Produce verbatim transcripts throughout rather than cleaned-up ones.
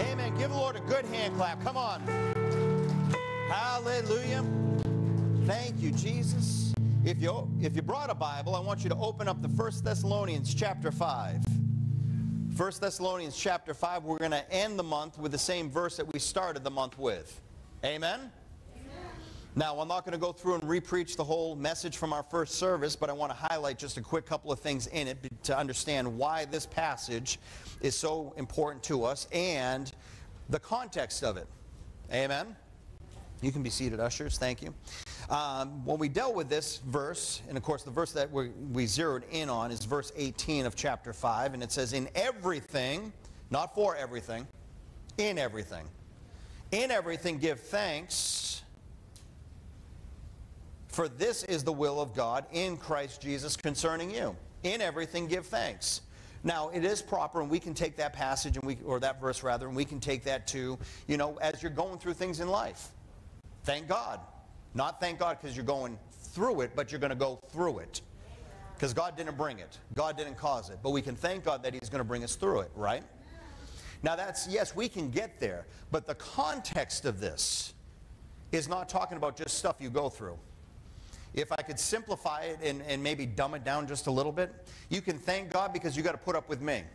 Amen. Give the Lord a good hand clap. Come on. Hallelujah. Thank you, Jesus. If you, if you brought a Bible, I want you to open up the First Thessalonians chapter five. First Thessalonians chapter five, we're going to end the month with the same verse that we started the month with. Amen? Amen. Now, I'm not going to go through and re-preach the whole message from our first service, but I want to highlight just a quick couple of things in it to understand why this passage is so important to us and the context of it. Amen? You can be seated, ushers. Thank you. Um, when we dealt with this verse, and of course the verse that we, we zeroed in on is verse eighteen of chapter five, and it says, in everything, not for everything, in everything. In everything give thanks, for this is the will of God in Christ Jesus concerning you. In everything give thanks. Now, it is proper, and we can take that passage, and we, or that verse rather, and we can take that to, you know, as you're going through things in life. Thank God. Not thank God because you're going through it, but you're going to go through it. Because God didn't bring it. God didn't cause it. But we can thank God that He's going to bring us through it, right? Now that's, yes, we can get there. But the context of this is not talking about just stuff you go through. If I could simplify it and, and maybe dumb it down just a little bit, you can thank God because you got to put up with me.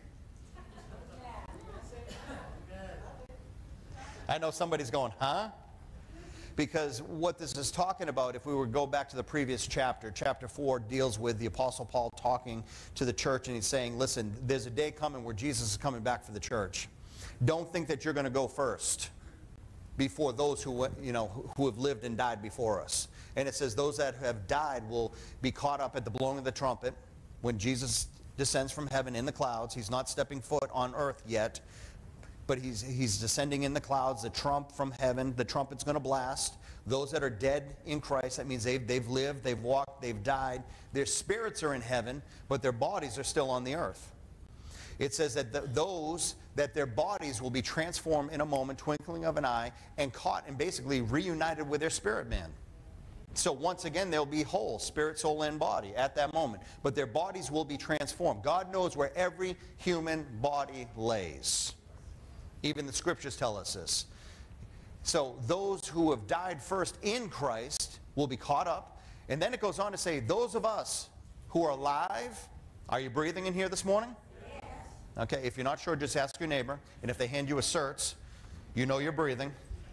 I know somebody's going, huh? Because what this is talking about, if we were to go back to the previous chapter, chapter four deals with the Apostle Paul talking to the church, and he's saying, listen, there's a day coming where Jesus is coming back for the church. Don't think that you're going to go first before those who, you know, who have lived and died before us. And it says those that have died will be caught up at the blowing of the trumpet when Jesus descends from heaven in the clouds. He's not stepping foot on earth yet, but he's, he's descending in the clouds, the trump from heaven, the trumpet's going to blast. Those that are dead in Christ, that means they've, they've lived, they've walked, they've died. Their spirits are in heaven, but their bodies are still on the earth. It says that the, those, that their bodies will be transformed in a moment, twinkling of an eye, and caught and basically reunited with their spirit man. So once again, they'll be whole, spirit, soul, and body at that moment. But their bodies will be transformed. God knows where every human body lays. Even the scriptures tell us this. So those who have died first in Christ will be caught up. And then it goes on to say, those of us who are alive, are you breathing in here this morning? Yes. Okay, if you're not sure, just ask your neighbor. And if they hand you a certs, you know you're breathing.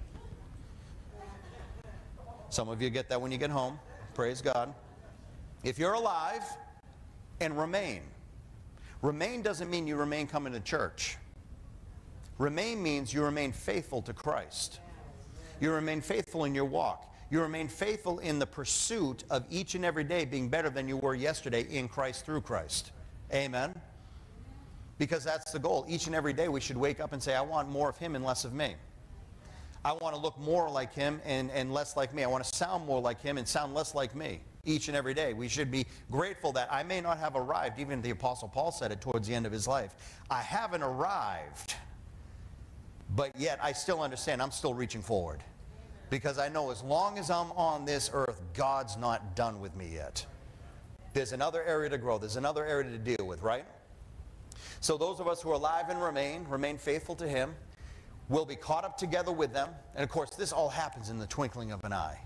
Some of you get that when you get home. Praise God. If you're alive and remain. Remain doesn't mean you remain coming to church. Remain means you remain faithful to Christ. You remain faithful in your walk. You remain faithful in the pursuit of each and every day being better than you were yesterday in Christ through Christ. Amen? Because that's the goal. Each and every day we should wake up and say, I want more of Him and less of me. I want to look more like Him and, and less like me. I want to sound more like Him and sound less like me. Each and every day. We should be grateful that I may not have arrived. Even the Apostle Paul said it towards the end of his life. I haven't arrived. But yet I still understand I'm still reaching forward. Because I know as long as I'm on this earth, God's not done with me yet. There's another area to grow. There's another area to deal with, right? So those of us who are alive and remain, remain faithful to Him, will be caught up together with them. And of course, this all happens in the twinkling of an eye.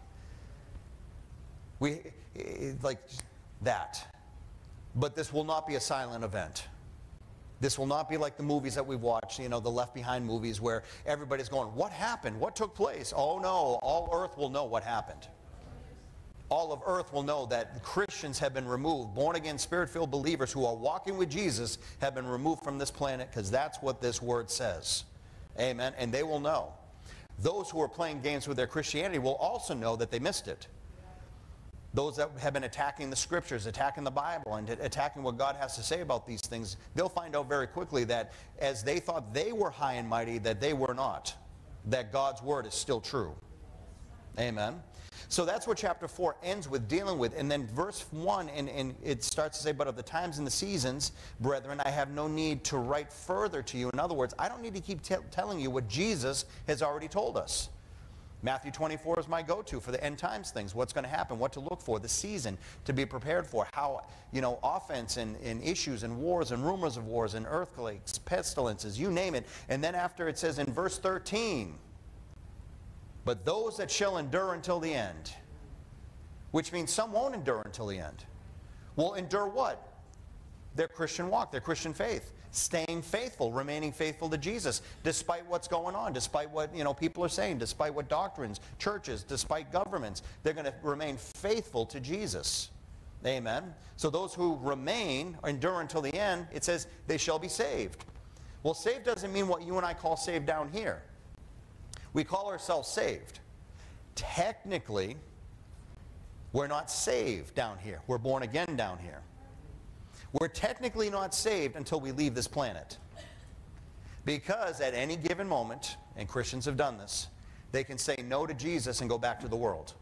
We, like that. But this will not be a silent event. This will not be like the movies that we've watched, you know, the Left Behind movies where everybody's going, what happened? What took place? Oh no, all earth will know what happened. All of earth will know that Christians have been removed. Born again, spirit-filled believers who are walking with Jesus have been removed from this planet because that's what this word says. Amen. And they will know. Those who are playing games with their Christianity will also know that they missed it. Those that have been attacking the scriptures, attacking the Bible, and attacking what God has to say about these things, they'll find out very quickly that as they thought they were high and mighty, that they were not. That God's word is still true. Amen. So that's what chapter four ends with, dealing with. And then verse one, and, and it starts to say, but of the times and the seasons, brethren, I have no need to write further to you. In other words, I don't need to keep telling you what Jesus has already told us. Matthew twenty-four is my go-to for the end times things. What's going to happen, what to look for, the season to be prepared for, how, you know, offense and, and issues and wars and rumors of wars and earthquakes, pestilences, you name it. And then after it says in verse thirteen, but those that shall endure until the end, which means some won't endure until the end. Will endure what? Their Christian walk, their Christian faith. Staying faithful, remaining faithful to Jesus, despite what's going on, despite what, you know, people are saying, despite what doctrines, churches, despite governments, they're going to remain faithful to Jesus. Amen. So those who remain, endure until the end, it says they shall be saved. Well, saved doesn't mean what you and I call saved down here. We call ourselves saved. Technically, we're not saved down here. We're born again down here. We're technically not saved until we leave this planet. Because at any given moment, and Christians have done this, they can say no to Jesus and go back to the world.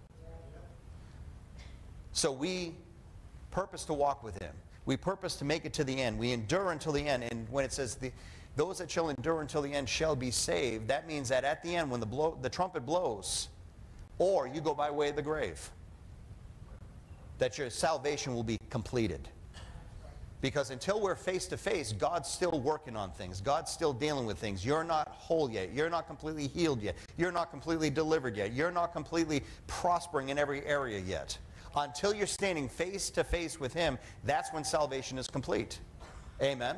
So we purpose to walk with him. We purpose to make it to the end. We endure until the end. And when it says, the, those that shall endure until the end shall be saved, that means that at the end, when the, blow, the trumpet blows, or you go by way of the grave, that your salvation will be completed. Because until we're face to face, God's still working on things. God's still dealing with things. You're not whole yet. You're not completely healed yet. You're not completely delivered yet. You're not completely prospering in every area yet. Until you're standing face to face with him, that's when salvation is complete. Amen.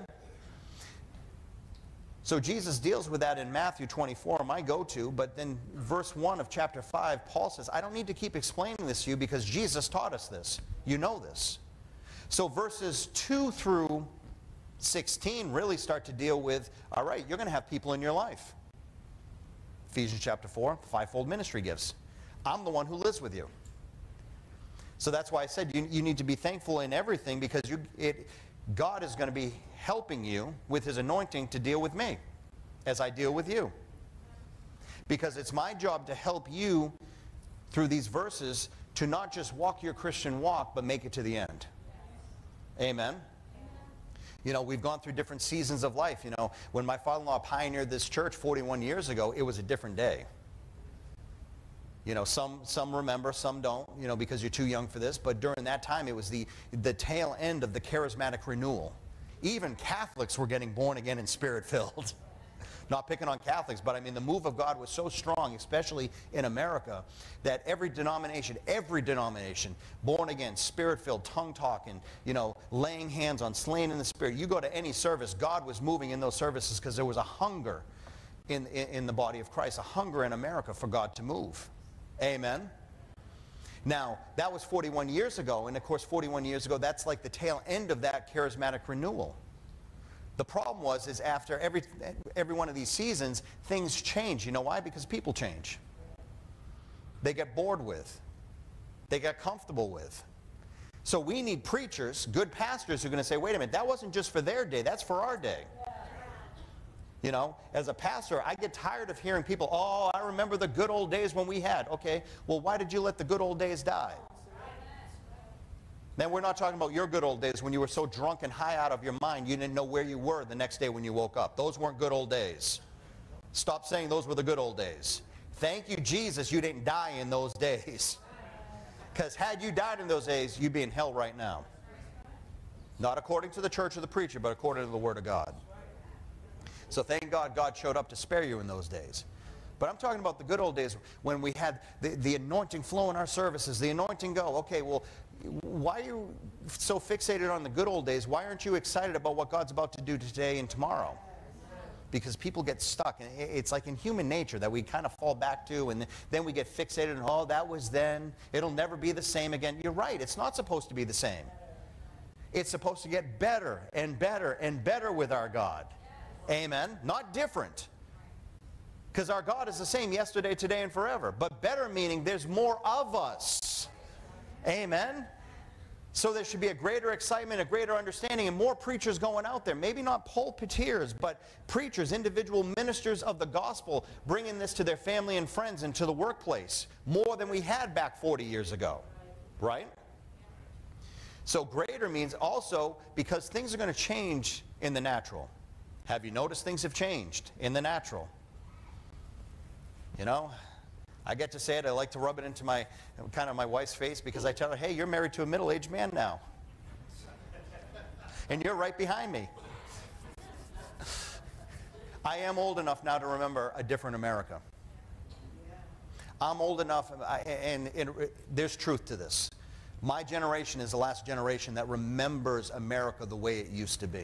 So Jesus deals with that in Matthew twenty-four, my go-to, but then verse one of chapter five, Paul says, I don't need to keep explaining this to you because Jesus taught us this. You know this. So verses two through sixteen really start to deal with, all right, you're going to have people in your life. Ephesians chapter four, fivefold ministry gifts. I'm the one who lives with you. So that's why I said you, you need to be thankful in everything, because you, it, God is going to be helping you with his anointing to deal with me as I deal with you. Because it's my job to help you through these verses to not just walk your Christian walk, but make it to the end. Amen. You know, we've gone through different seasons of life. You know, when my father-in-law pioneered this church forty-one years ago, it was a different day. You know, some, some remember, some don't, you know, because you're too young for this. But during that time, it was the, the tail end of the charismatic renewal. Even Catholics were getting born again and spirit-filled. Not picking on Catholics, but I mean the move of God was so strong, especially in America, that every denomination, every denomination, born again, spirit-filled, tongue-talking, you know, laying hands on, slain in the spirit. You go to any service, God was moving in those services because there was a hunger in, in, in the body of Christ, a hunger in America for God to move. Amen. Now, that was forty-one years ago, and of course forty-one years ago, that's like the tail end of that charismatic renewal. The problem was, is after every, every one of these seasons, things change. You know why? Because people change. They get bored with. They get comfortable with. So we need preachers, good pastors, who are going to say, wait a minute, that wasn't just for their day, that's for our day. You know, as a pastor, I get tired of hearing people, oh, I remember the good old days when we had. Okay, well, why did you let the good old days die? Then we're not talking about your good old days when you were so drunk and high out of your mind you didn't know where you were the next day when you woke up. Those weren't good old days. Stop saying those were the good old days. Thank you, Jesus, you didn't die in those days. Because had you died in those days, you'd be in hell right now. Not according to the church or the preacher, but according to the Word of God. So thank God God showed up to spare you in those days. But I'm talking about the good old days when we had the, the anointing flow in our services, the anointing go. Okay, well, why are you so fixated on the good old days? Why aren't you excited about what God's about to do today and tomorrow? Because people get stuck. And it's like in human nature that we kind of fall back to, and then we get fixated on, oh, that was then. It'll never be the same again. You're right. It's not supposed to be the same. It's supposed to get better and better and better with our God. Amen. Not different. Because our God is the same yesterday, today, and forever. But better meaning there's more of us. Amen. So there should be a greater excitement, a greater understanding, and more preachers going out there. Maybe not pulpiteers, but preachers, individual ministers of the gospel, bringing this to their family and friends and to the workplace. More than we had back forty years ago. Right? So greater means also because things are going to change in the natural. Have you noticed things have changed in the natural? You know, I get to say it. I like to rub it into my, kind of my wife's face, because I tell her, hey, you're married to a middle-aged man now. And you're right behind me. I am old enough now to remember a different America. I'm old enough, and, and, and there's truth to this. My generation is the last generation that remembers America the way it used to be.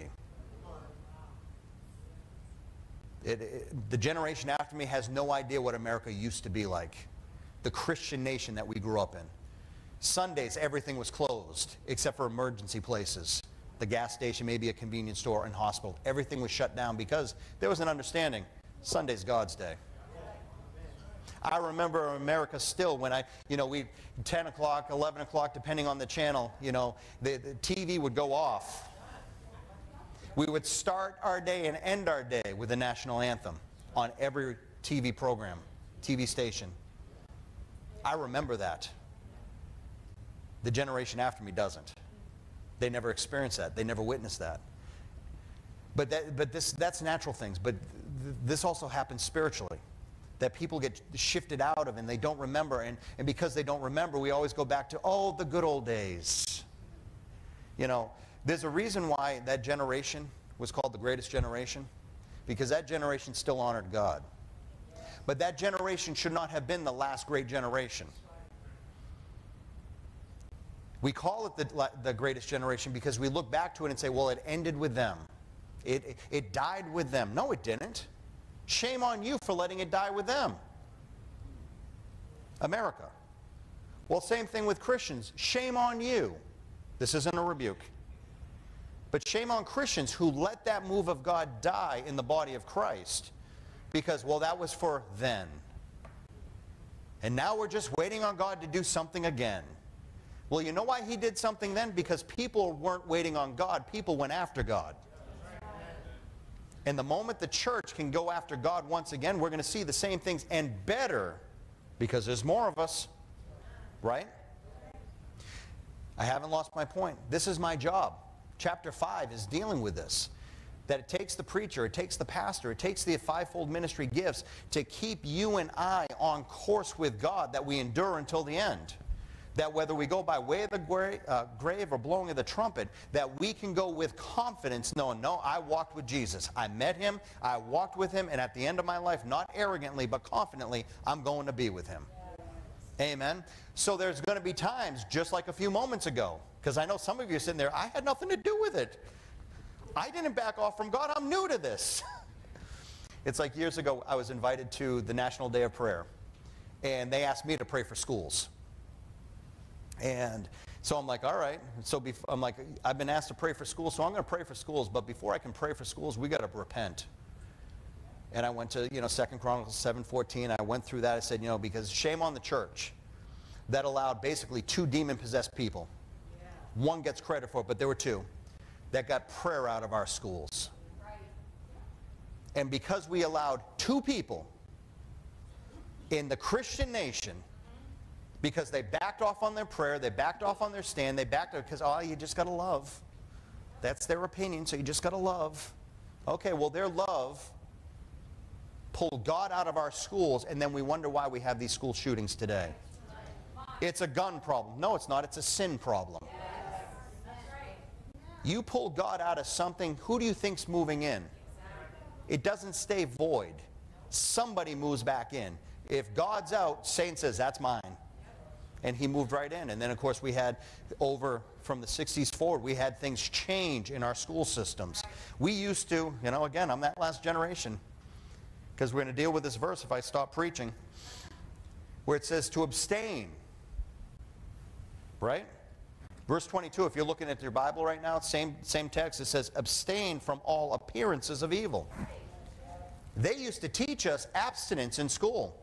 It, it, the generation after me has no idea what America used to be like. The Christian nation that we grew up in. Sundays, everything was closed, except for emergency places. The gas station, maybe a convenience store and hospital. Everything was shut down because there was an understanding. Sunday's God's day. I remember America still when I, you know, we, ten o'clock, eleven o'clock, depending on the channel, you know, the, the T V would go off. We would start our day and end our day with the national anthem on every T V program, T V station. I remember that. The generation after me doesn't. They never experienced that. They never witnessed that. But, that, but this, that's natural things. But th this also happens spiritually. That people get shifted out of and they don't remember. And, and because they don't remember, we always go back to, oh, the good old days. You know, there's a reason why that generation was called the greatest generation. Because that generation still honored God. But that generation should not have been the last great generation. We call it the, the greatest generation because we look back to it and say, well, it ended with them. It, it, it died with them. No, it didn't. Shame on you for letting it die with them. America. Well, same thing with Christians. Shame on you. This isn't a rebuke. But shame on Christians who let that move of God die in the body of Christ. Because, well, that was for then. And now we're just waiting on God to do something again. Well, you know why he did something then? Because people weren't waiting on God. People went after God. And the moment the church can go after God once again, we're going to see the same things and better, because there's more of us. Right? I haven't lost my point. This is my job. Chapter five is dealing with this. That it takes the preacher, it takes the pastor, it takes the fivefold ministry gifts to keep you and I on course with God, that we endure until the end. That whether we go by way of the gra uh, grave or blowing of the trumpet, that we can go with confidence knowing, no, I walked with Jesus. I met him, I walked with him, and at the end of my life, not arrogantly, but confidently, I'm going to be with him. Amen. So there's going to be times, just like a few moments ago, because I know some of you are sitting there, I had nothing to do with it. I didn't back off from God. I'm new to this. It's like years ago, I was invited to the National Day of Prayer, and they asked me to pray for schools. And so I'm like, all right. So I'm like, I've been asked to pray for schools, so I'm going to pray for schools. But before I can pray for schools, we got to repent. And I went to, you know, Second Chronicles seven fourteen. I went through that. I said, you know, because shame on the church that allowed basically two demon-possessed people. Yeah. One gets credit for it, but there were two that got prayer out of our schools. Right. And because we allowed two people in the Christian nation, because they backed off on their prayer, they backed off on their stand, they backed off because, oh, you just got to love. That's their opinion, so you just got to love. Okay, well, their love pulled God out of our schools, and then we wonder why we have these school shootings today. It's a gun problem. No, it's not. It's a sin problem. You pull God out of something, who do you think's moving in? It doesn't stay void. Somebody moves back in. If God's out, Satan says, that's mine. And he moved right in. And then, of course, we had over from the sixties forward, we had things change in our school systems. We used to, you know, again, I'm that last generation, because we're going to deal with this verse if I stop preaching, where it says to abstain. Right? Verse twenty-two, if you're looking at your Bible right now, same, same text, it says, abstain from all appearances of evil. They used to teach us abstinence in school.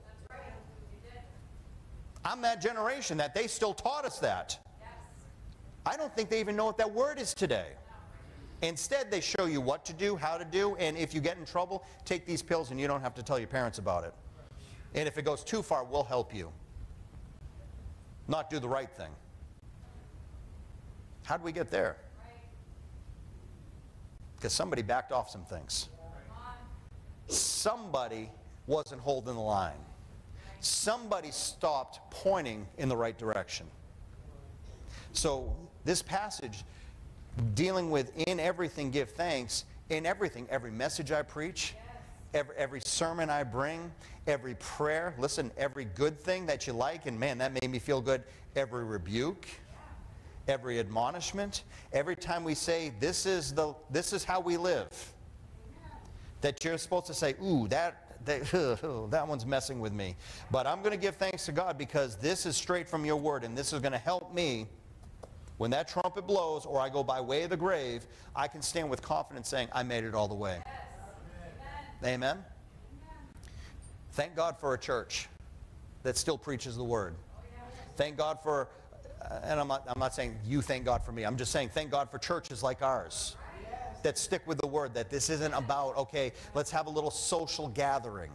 I'm that generation that they still taught us that. I don't think they even know what that word is today. Instead, they show you what to do, how to do, and if you get in trouble, take these pills and you don't have to tell your parents about it. And if it goes too far, we'll help you. Not do the right thing. How did we get there? Because somebody backed off some things. Somebody wasn't holding the line. somebody stopped pointing in the right direction. So this passage, dealing with in everything give thanks, in everything, every message I preach, every, every sermon I bring, every prayer, listen, every good thing that you like, and man, that made me feel good, every rebuke, every admonishment, every time we say, this is, the, this is how we live, that you're supposed to say, ooh, that, that, that one's messing with me. But I'm going to give thanks to God because this is straight from your word, and this is going to help me. When that trumpet blows, or I go by way of the grave, I can stand with confidence saying, I made it all the way. Yes. Amen. Amen. Amen. Thank God for a church that still preaches the word. Thank God for, uh, and I'm not, I'm not saying you thank God for me. I'm just saying thank God for churches like ours that stick with the word, that this isn't about, okay, let's have a little social gathering.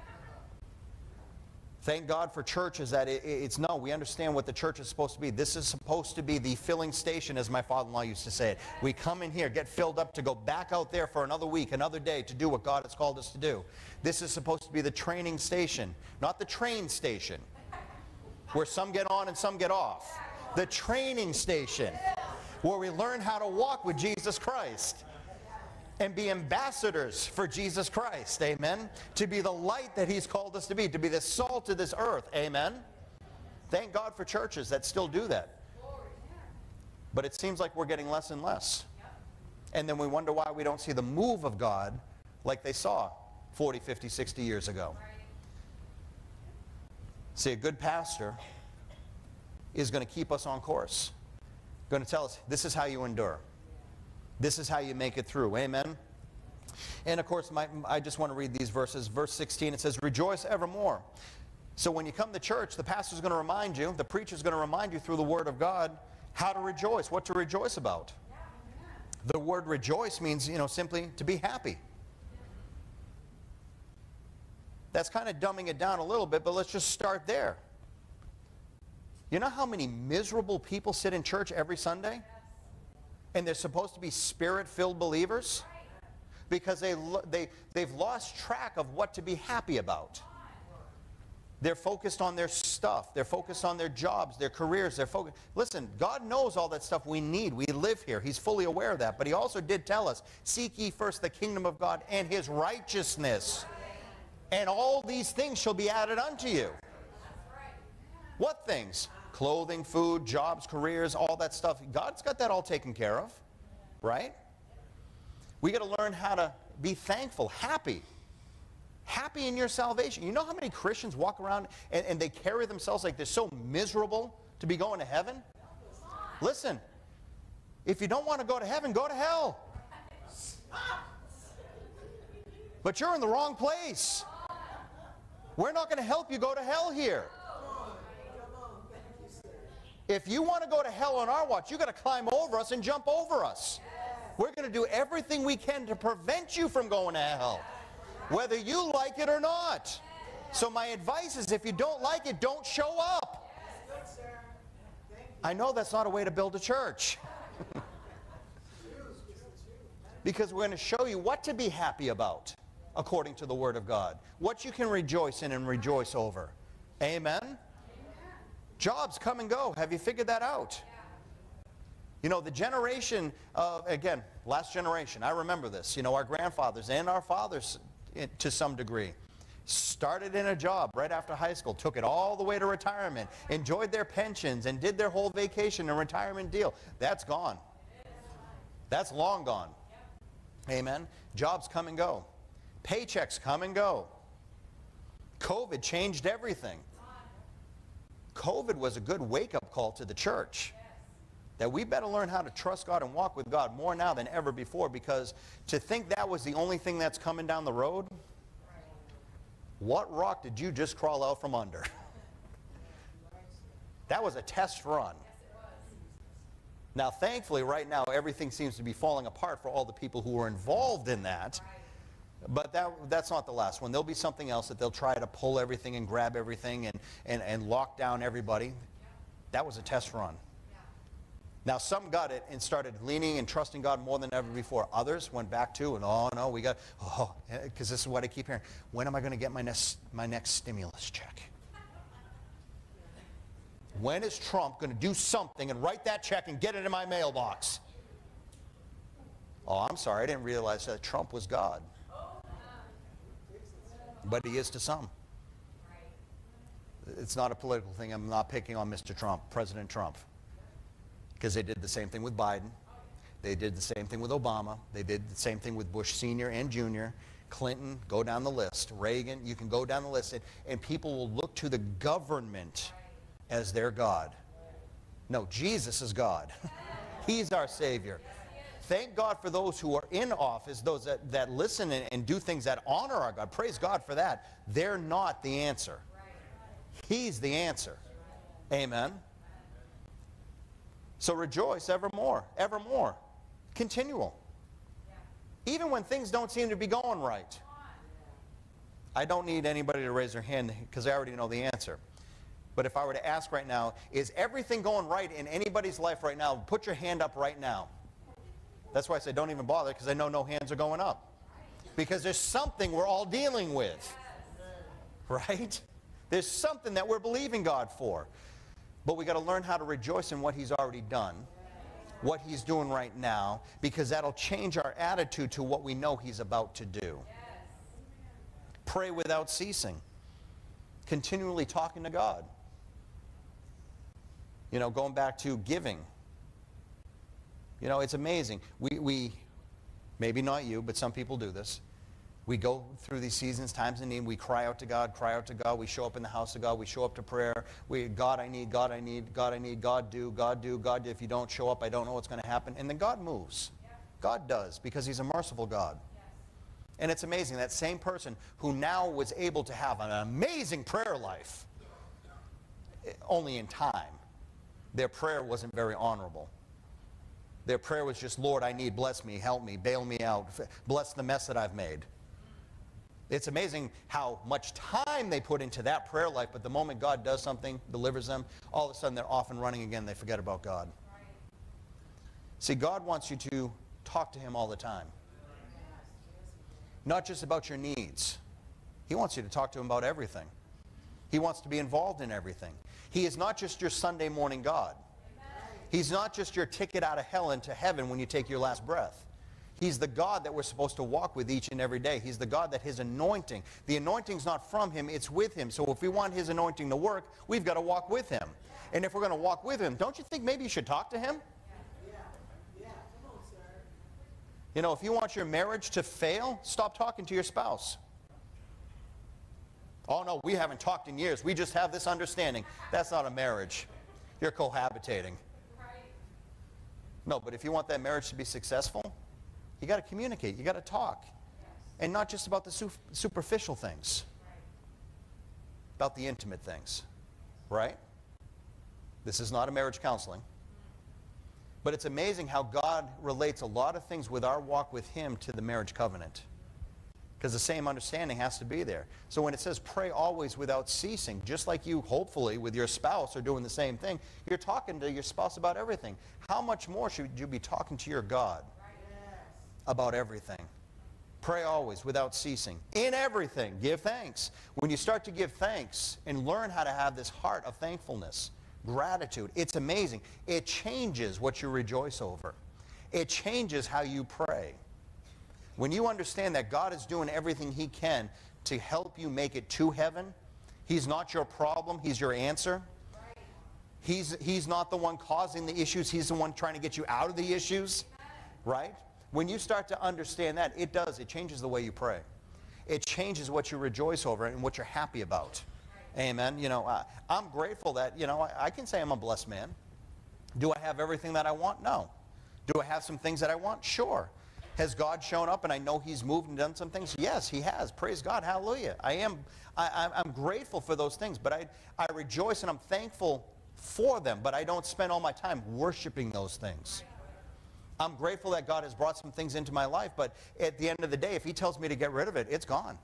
Thank God for churches that it, it's no, we understand what the church is supposed to be. This is supposed to be the filling station, as my father-in-law used to say it. We come in here, get filled up to go back out there for another week, another day to do what God has called us to do. This is supposed to be the training station, not the train station, where some get on and some get off. The training station, where we learn how to walk with Jesus Christ and be ambassadors for Jesus Christ, amen? To be the light that he's called us to be, to be the salt of this earth, amen? Thank God for churches that still do that. But it seems like we're getting less and less. And then we wonder why we don't see the move of God like they saw forty, fifty, sixty years ago. See, a good pastor is going to keep us on course. Going to tell us, this is how you endure. This is how you make it through. Amen? And of course, my, I just want to read these verses. Verse sixteen, it says, rejoice evermore. So when you come to church, the pastor's going to remind you, the preacher's going to remind you through the Word of God how to rejoice, what to rejoice about. The word rejoice means, you know, simply to be happy. That's kind of dumbing it down a little bit, but let's just start there. You know how many miserable people sit in church every Sunday? And they're supposed to be spirit-filled believers? Because they, they, they've lost track of what to be happy about. They're focused on their stuff. They're focused on their jobs, their careers. They're focused. Listen, God knows all that stuff we need. We live here. He's fully aware of that. But he also did tell us, seek ye first the kingdom of God and his righteousness. And all these things shall be added unto you. What things? Clothing, food, jobs, careers, all that stuff. God's got that all taken care of, right? We got to learn how to be thankful, happy. Happy in your salvation. You know how many Christians walk around and, and they carry themselves like they're so miserable to be going to heaven? Listen, if you don't want to go to heaven, go to hell. But you're in the wrong place. We're not going to help you go to hell here. If you want to go to hell on our watch, you've got to climb over us and jump over us. We're going to do everything we can to prevent you from going to hell, whether you like it or not. So my advice is, if you don't like it, don't show up. I know that's not a way to build a church. Because we're going to show you what to be happy about, according to the Word of God. What you can rejoice in and rejoice over. Amen? Jobs come and go. Have you figured that out? You know, the generation of, again, last generation, I remember this. You know, our grandfathers and our fathers, to some degree, started in a job right after high school, took it all the way to retirement, enjoyed their pensions, and did their whole vacation and retirement deal. That's gone. That's long gone. Amen? Jobs come and go. Paychecks come and go. COVID changed everything. COVID was a good wake-up call to the church. That we better learn how to trust God and walk with God more now than ever before, because to think that was the only thing that's coming down the road, what rock did you just crawl out from under? That was a test run. Now, thankfully, right now, everything seems to be falling apart for all the people who were involved in that. But that, that's not the last one. There'll be something else that they'll try to pull everything and grab everything and, and, and lock down everybody. That was a test run. Now, some got it and started leaning and trusting God more than ever before. Others went back to, and oh, no, we got, oh, because this is what I keep hearing. When am I going to get my next, my next stimulus check? When is Trump going to do something and write that check and get it in my mailbox? Oh, I'm sorry, I didn't realize that Trump was God. But he is to some. It's not a political thing. I'm not picking on Mister Trump, President Trump. Because they did the same thing with Biden. They did the same thing with Obama. They did the same thing with Bush Senior and Junior Clinton, go down the list. Reagan, you can go down the list. And, and people will look to the government as their God. No, Jesus is God. He's our Savior. Thank God for those who are in office, those that, that listen and, and do things that honor our God. Praise God for that. They're not the answer. He's the answer. Amen. So rejoice evermore, evermore. Continual. Even when things don't seem to be going right. I don't need anybody to raise their hand because I already know the answer. But if I were to ask right now, is everything going right in anybody's life right now? Put your hand up right now. That's why I say don't even bother, because I know no hands are going up. Because there's something we're all dealing with. Right? There's something that we're believing God for. But we got to learn how to rejoice in what He's already done. What He's doing right now, because that'll change our attitude to what we know He's about to do. Pray without ceasing. Continually talking to God. You know, going back to giving. You know, it's amazing. We, we, maybe not you, but some people do this. We go through these seasons, times of need. We cry out to God, cry out to God. We show up in the house of God. We show up to prayer. We, God, I need, God, I need, God, I need, God, do, God, do, God, do. If you don't show up, I don't know what's going to happen. And then God moves. God does, because He's a merciful God. And it's amazing, that same person who now was able to have an amazing prayer life, only in time, their prayer wasn't very honorable. Their prayer was just, Lord, I need, bless me, help me, bail me out, bless the mess that I've made. It's amazing how much time they put into that prayer life, but the moment God does something, delivers them, all of a sudden they're off and running again. They forget about God. Right. See, God wants you to talk to Him all the time. Not just about your needs. He wants you to talk to Him about everything. He wants to be involved in everything. He is not just your Sunday morning God. He's not just your ticket out of hell into heaven when you take your last breath. He's the God that we're supposed to walk with each and every day. He's the God that His anointing, the anointing's not from Him, it's with Him. So if we want His anointing to work, we've got to walk with Him. And if we're going to walk with Him, don't you think maybe you should talk to Him? Yeah. Yeah. Come on, sir. You know, if you want your marriage to fail, stop talking to your spouse. Oh no, we haven't talked in years. We just have this understanding. That's not a marriage. You're cohabitating. No, but if you want that marriage to be successful, you got to communicate. You got to talk. Yes. And not just about the su superficial things. Right. About the intimate things. Right? This is not a marriage counseling. But it's amazing how God relates a lot of things with our walk with Him to the marriage covenant. Because the same understanding has to be there. So when it says pray always without ceasing, just like you hopefully with your spouse are doing the same thing, you're talking to your spouse about everything. How much more should you be talking to your God about everything? Pray always without ceasing. In everything, give thanks. When you start to give thanks and learn how to have this heart of thankfulness, gratitude, it's amazing. It changes what you rejoice over. It changes how you pray. When you understand that God is doing everything He can to help you make it to heaven, He's not your problem, He's your answer. He's, he's not the one causing the issues, He's the one trying to get you out of the issues. Right? When you start to understand that, it does. It changes the way you pray. It changes what you rejoice over and what you're happy about. Amen. You know, uh, I'm grateful that, you know, I, I can say I'm a blessed man. Do I have everything that I want? No. Do I have some things that I want? Sure. Has God shown up and I know He's moved and done some things? Yes, He has. Praise God. Hallelujah. I am, I, I'm grateful for those things, but I, I rejoice and I'm thankful for them, but I don't spend all my time worshiping those things. I'm grateful that God has brought some things into my life, but at the end of the day, if He tells me to get rid of it, it's gone.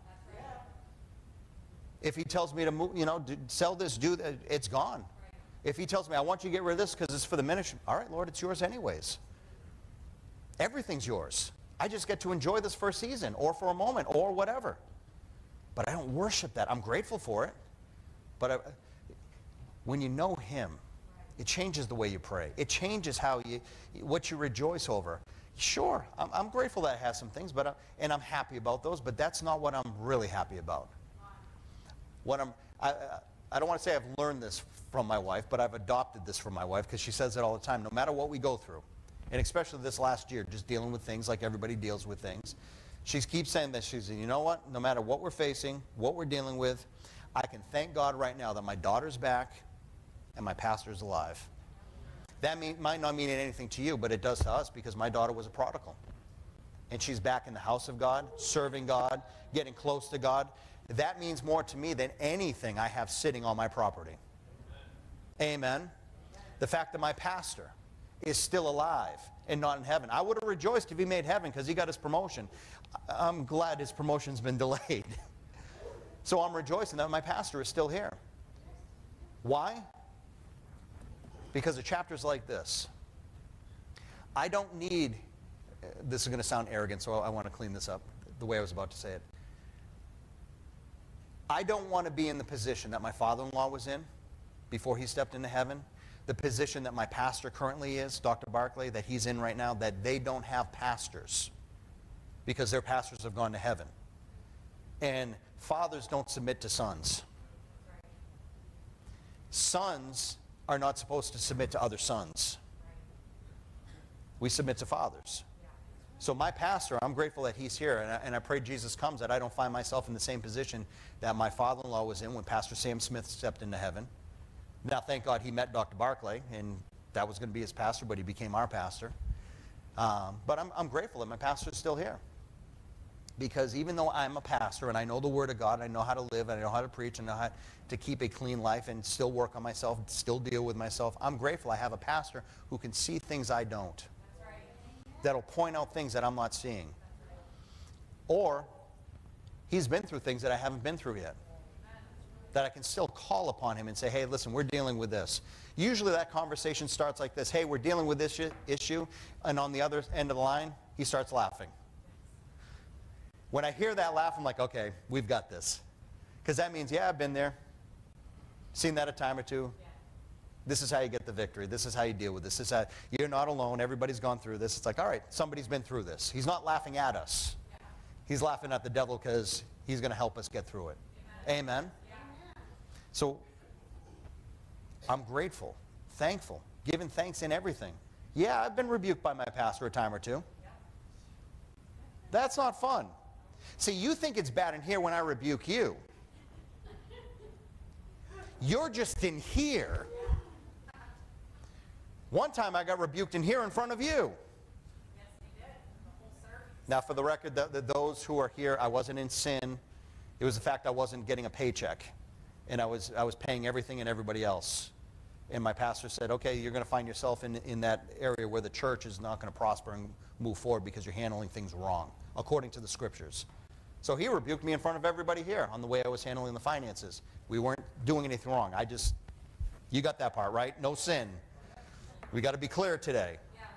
If He tells me to move, you know, do, sell this, do that, it's gone. If He tells me, I want you to get rid of this because it's for the ministry, all right, Lord, it's yours anyways. Everything's yours. I just get to enjoy this for a season or for a moment or whatever. But I don't worship that. I'm grateful for it. But I, when you know him. It changes the way you pray. It changes how you, what you rejoice over. Sure, I'm, I'm grateful that I have some things, but I, and I'm happy about those, but that's not what I'm really happy about. What I'm, I, I, I don't want to say I've learned this from my wife, but I've adopted this from my wife because she says it all the time. No matter what we go through, and especially this last year, just dealing with things like everybody deals with things, she keeps saying this. She says, you know what? No matter what we're facing, what we're dealing with, I can thank God right now that my daughter's back and my pastor's alive. That mean, might not mean anything to you, but it does to us because my daughter was a prodigal. And she's back in the house of God, serving God, getting close to God. That means more to me than anything I have sitting on my property. Amen. Amen. The fact that my pastor is still alive and not in heaven. I would have rejoiced if he made heaven because he got his promotion. I'm glad his promotion's been delayed. So I'm rejoicing that my pastor is still here. Why? Because of chapters like this. I don't need, this is going to sound arrogant, so I want to clean this up the way I was about to say it. I don't want to be in the position that my father-in-law was in before he stepped into heaven, the position that my pastor currently is, Doctor Barclay, that he's in right now, that they don't have pastors because their pastors have gone to heaven. And fathers don't submit to sons. Sons are not supposed to submit to other sons. We submit to fathers. So my pastor, I'm grateful that he's here, and I, and I pray Jesus comes, that I don't find myself in the same position that my father-in-law was in when Pastor Sam Smith stepped into heaven. Now, thank God he met Doctor Barclay, and that was going to be his pastor, but he became our pastor. Um, but I'm, I'm grateful that my pastor is still here. Because even though I'm a pastor, and I know the Word of God, I know how to live, and I know how to preach, and I know how to keep a clean life, and still work on myself, still deal with myself, I'm grateful I have a pastor who can see things I don't. That'll point out things that I'm not seeing. Or he's been through things that I haven't been through yet. That I can still call upon him and say, hey, listen, we're dealing with this. Usually that conversation starts like this. Hey, we're dealing with this issue. And on the other end of the line, he starts laughing. When I hear that laugh, I'm like, okay, we've got this. Because that means, yeah, I've been there. Seen that a time or two. This is how you get the victory. This is how you deal with this. This is how, you're not alone. Everybody's gone through this. It's like, all right, somebody's been through this. He's not laughing at us. He's laughing at the devil because he's going to help us get through it. Amen? Amen? So, I'm grateful, thankful, giving thanks in everything. Yeah, I've been rebuked by my pastor a time or two. That's not fun. See, you think it's bad in here when I rebuke you. You're just in here. One time I got rebuked in here in front of you. Now, for the record, the, the, those who are here, I wasn't in sin. It was the fact I wasn't getting a paycheck. And I was, I was paying everything and everybody else. And my pastor said, okay, you're going to find yourself in, in that area where the church is not going to prosper and move forward because you're handling things wrong, according to the scriptures. So he rebuked me in front of everybody here on the way I was handling the finances. We weren't doing anything wrong. I just, you got that part, right? No sin. We got to be clear today.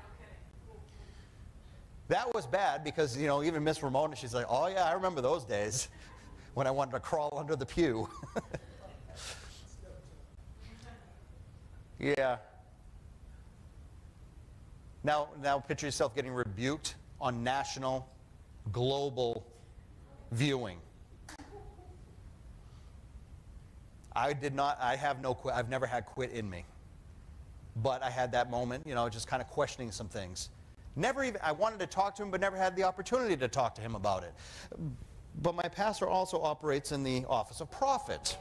That was bad because, you know, even Miss Ramona, she's like, oh yeah, I remember those days when I wanted to crawl under the pew. Yeah. Now, now picture yourself getting rebuked on national, global viewing. I did not, I have no quit, I've never had quit in me. But I had that moment, you know, just kind of questioning some things. Never even, I wanted to talk to him, but never had the opportunity to talk to him about it. But my pastor also operates in the office of prophet.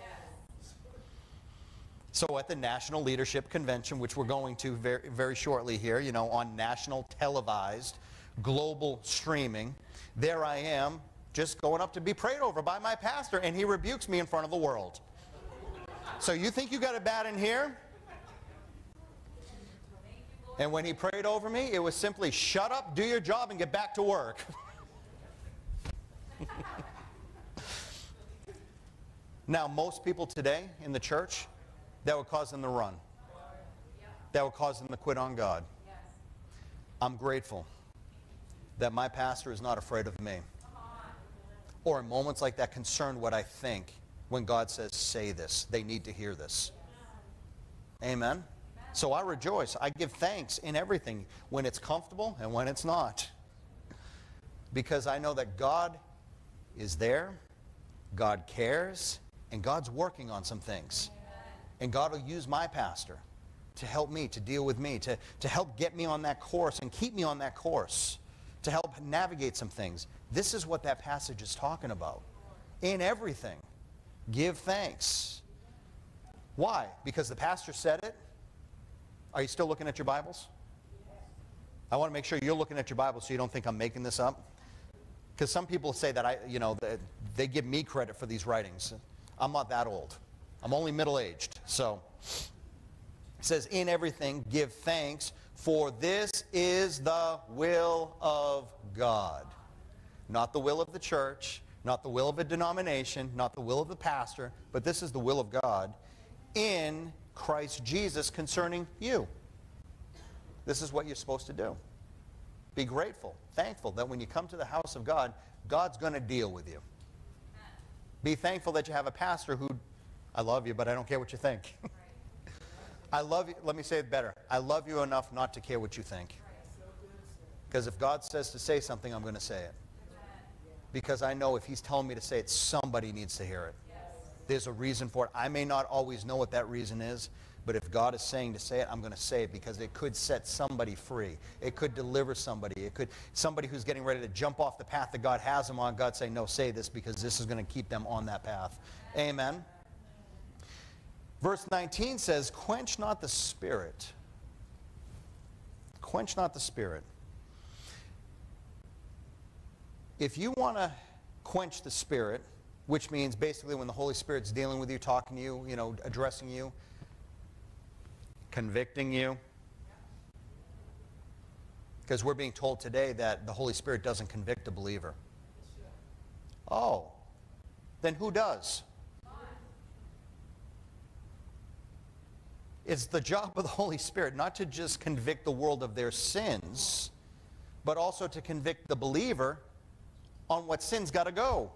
So at the National Leadership Convention, which we're going to very, very shortly here, you know, on national televised, global streaming, there I am, just going up to be prayed over by my pastor, and he rebukes me in front of the world. So you think you got it bad in here? And when he prayed over me, it was simply, shut up, do your job, and get back to work. Now, most people today in the church, that would cause them to run. That would cause them to quit on God. I'm grateful that my pastor is not afraid of me. Or in moments like that, concerned what I think when God says, say this. They need to hear this. Amen. So I rejoice. I give thanks in everything, when it's comfortable and when it's not. Because I know that God is there, God cares, and God's working on some things. And God will use my pastor to help me, to deal with me, to, to help get me on that course and keep me on that course, to help navigate some things. This is what that passage is talking about. In everything, give thanks. Why? Because the pastor said it? Are you still looking at your Bibles? I want to make sure you're looking at your Bible so you don't think I'm making this up. Because some people say that I, you know, they, they give me credit for these writings. I'm not that old. I'm only middle-aged. So it says, in everything give thanks, for this is the will of God. Not the will of the church, not the will of a denomination, not the will of the pastor, but this is the will of God in Christ Jesus concerning you. This is what you're supposed to do. Be grateful, thankful that when you come to the house of God, God's going to deal with you. Be thankful that you have a pastor who, I love you, but I don't care what you think. I love you, let me say it better. I love you enough not to care what you think. Because if God says to say something, I'm going to say it. Because I know if he's telling me to say it, somebody needs to hear it. There's a reason for it. I may not always know what that reason is, but if God is saying to say it, I'm going to say it, because it could set somebody free. It could deliver somebody. It could, somebody who's getting ready to jump off the path that God has them on, God saying, no, say this, because this is going to keep them on that path. Amen. Verse nineteen says, quench not the spirit. Quench not the spirit. If you want to quench the spirit, which means basically when the Holy Spirit's dealing with you, talking to you, you know, addressing you, convicting you. Because we're being told today that the Holy Spirit doesn't convict a believer. Oh, then who does? It's the job of the Holy Spirit not to just convict the world of their sins, but also to convict the believer on what sin's got to go.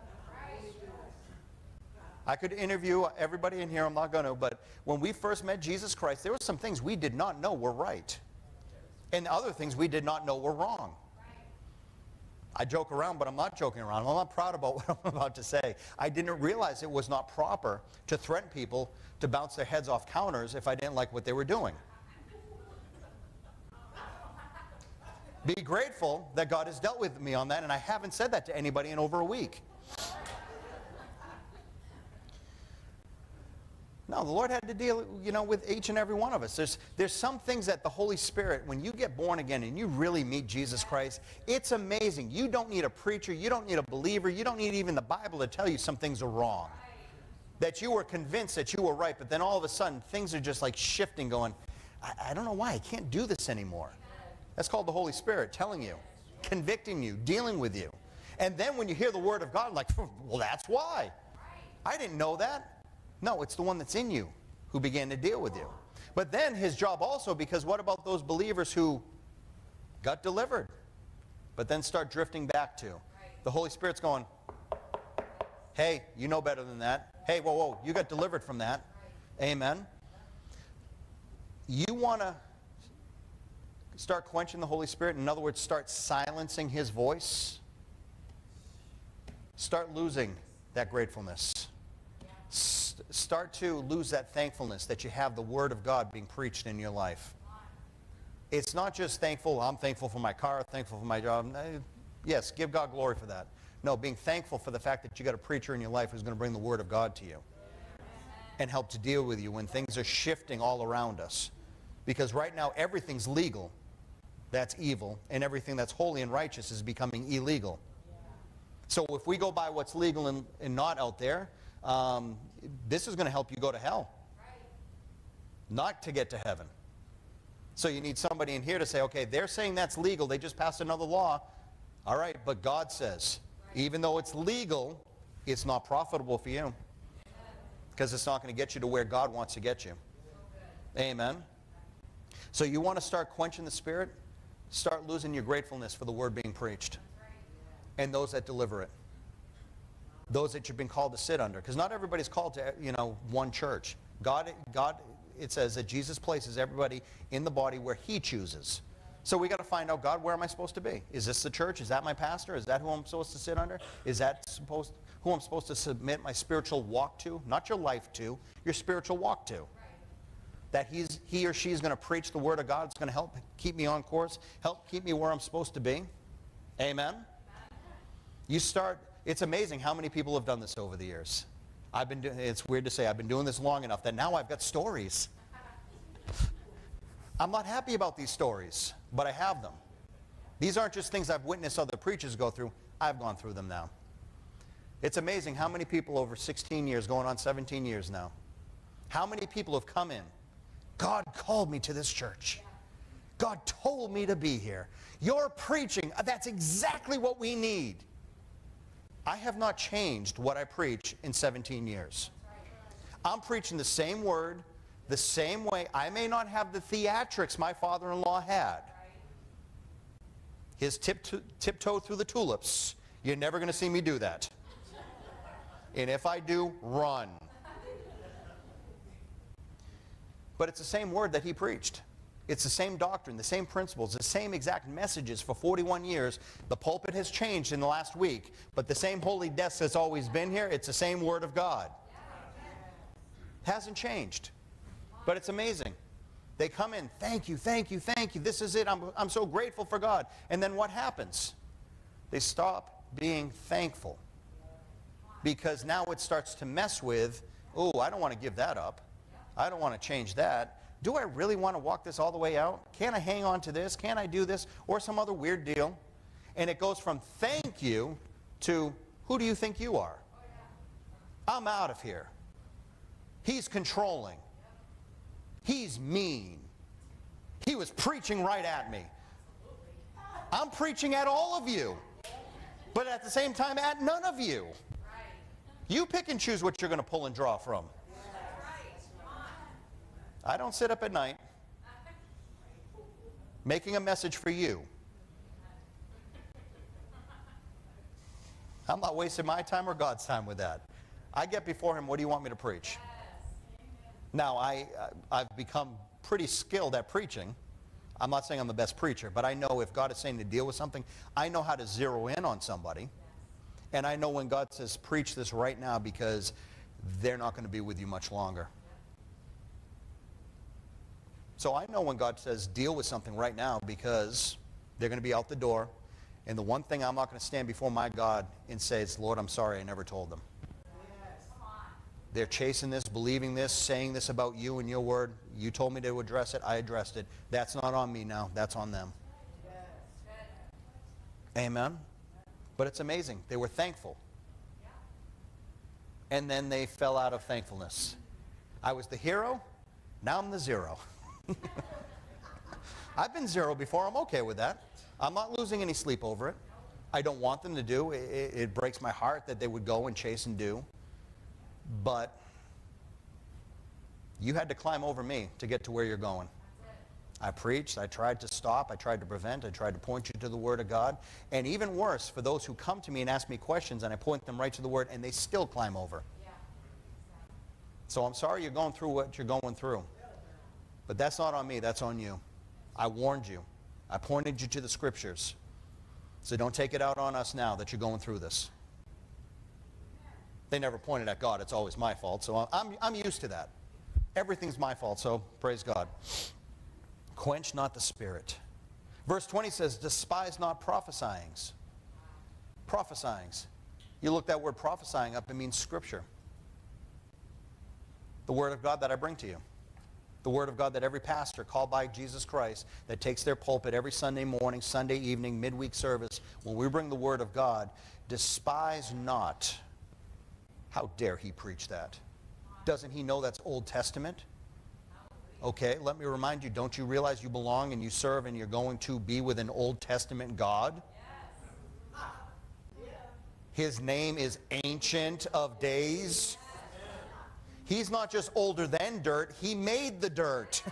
I could interview everybody in here, I'm not going to, but when we first met Jesus Christ, there were some things we did not know were right. And other things we did not know were wrong. I joke around, but I'm not joking around. I'm not proud about what I'm about to say. I didn't realize it was not proper to threaten people to bounce their heads off counters if I didn't like what they were doing. Be grateful that God has dealt with me on that, and I haven't said that to anybody in over a week. No, the Lord had to deal, you know, with each and every one of us. There's, there's some things that the Holy Spirit, when you get born again and you really meet Jesus Christ, it's amazing. You don't need a preacher, you don't need a believer, you don't need even the Bible to tell you some things are wrong. That you were convinced that you were right, but then all of a sudden things are just like shifting, going, I, I don't know why, I can't do this anymore. That's called the Holy Spirit telling you, convicting you, dealing with you. And then when you hear the Word of God, like, well, that's why. I didn't know that. No, it's the one that's in you who began to deal with you. But then his job also, because what about those believers who got delivered, but then start drifting back to? The Holy Spirit's going, hey, you know better than that. Hey, whoa, whoa, you got delivered from that. Amen. You want to start quenching the Holy Spirit, in other words, start silencing his voice, start losing that gratefulness. Start to lose that thankfulness that you have the Word of God being preached in your life. It's not just thankful, I'm thankful for my car, thankful for my job. Yes, give God glory for that. No, being thankful for the fact that you got a preacher in your life who's going to bring the Word of God to you and help to deal with you when things are shifting all around us. Because right now everything's legal, that's evil, and everything that's holy and righteous is becoming illegal. So if we go by what's legal and, and not out there, Um, this is going to help you go to hell, not to get to heaven. So you need somebody in here to say, okay, they're saying that's legal, they just passed another law. All right, but God says, even though it's legal, it's not profitable for you, because it's not going to get you to where God wants to get you. Amen. So you want to start quenching the Spirit? Start losing your gratefulness for the Word being preached and those that deliver it. Those that you've been called to sit under. Because not everybody's called to, you know, one church. God, God it says that Jesus places everybody in the body where he chooses. So we got to find out, God, where am I supposed to be? Is this the church? Is that my pastor? Is that who I'm supposed to sit under? Is that supposed who I'm supposed to submit my spiritual walk to? Not your life to, your spiritual walk to. Right. That he's, he or she is going to preach the word of God. It's going to help keep me on course, help keep me where I'm supposed to be. Amen? You start, it's amazing how many people have done this over the years. I've been doing, it's weird to say, I've been doing this long enough that now I've got stories. I'm not happy about these stories, but I have them. These aren't just things I've witnessed other preachers go through. I've gone through them now. It's amazing how many people over sixteen years, going on seventeen years now, how many people have come in. God called me to this church. God told me to be here. You're preaching. That's exactly what we need. I have not changed what I preach in seventeen years. I'm preaching the same word, the same way. I may not have the theatrics my father-in-law had. His tip tiptoe through the tulips. You're never going to see me do that. And if I do, run. But it's the same word that he preached. It's the same doctrine, the same principles, the same exact messages for forty-one years. The pulpit has changed in the last week, but the same holy desk that's always been here, it's the same word of God. Hasn't changed. But it's amazing. They come in, thank you, thank you, thank you. This is it. I'm, I'm so grateful for God. And then what happens? They stop being thankful. Because now it starts to mess with, oh, I don't want to give that up. I don't want to change that. Do I really want to walk this all the way out? Can I hang on to this? Can I do this? Or some other weird deal. And it goes from thank you to who do you think you are? I'm out of here. He's controlling. He's mean. He was preaching right at me. I'm preaching at all of you. But at the same time, at none of you. You pick and choose what you're going to pull and draw from. I don't sit up at night making a message for you. I'm not wasting my time or God's time with that. I get before him, what do you want me to preach? Now, I, I've become pretty skilled at preaching. I'm not saying I'm the best preacher, but I know if God is saying to deal with something, I know how to zero in on somebody. And I know when God says, preach this right now because they're not going to be with you much longer. So I know when God says, deal with something right now because they're going to be out the door. And the one thing I'm not going to stand before my God and say is, Lord, I'm sorry I never told them. They're chasing this, believing this, saying this about you and your word. You told me to address it. I addressed it. That's not on me now. That's on them. Amen. But it's amazing. They were thankful. And then they fell out of thankfulness. I was the hero. Now I'm the zero. I've been zero before. I'm okay with that. I'm not losing any sleep over it. I don't want them to do. It, it, it breaks my heart that they would go and chase and do. But you had to climb over me to get to where you're going. I preached, I tried to stop, I tried to prevent, I tried to point you to the Word of God. And even worse, for those who come to me and ask me questions and I point them right to the Word and they still climb over. Yeah. So I'm sorry you're going through what you're going through. But that's not on me, that's on you. I warned you. I pointed you to the Scriptures. So don't take it out on us now that you're going through this. They never pointed at God. It's always my fault. So I'm, I'm used to that. Everything's my fault, so praise God. Quench not the spirit. Verse twenty says, despise not prophesyings. Prophesyings. You look that word prophesying up, it means Scripture. The Word of God that I bring to you. The Word of God that every pastor called by Jesus Christ that takes their pulpit every Sunday morning, Sunday evening, midweek service, when we bring the Word of God, despise not. How dare he preach that? Doesn't he know that's Old Testament? Okay, let me remind you, don't you realize you belong and you serve and you're going to be with an Old Testament God? Yes. His name is Ancient of Days. He's not just older than dirt, he made the dirt.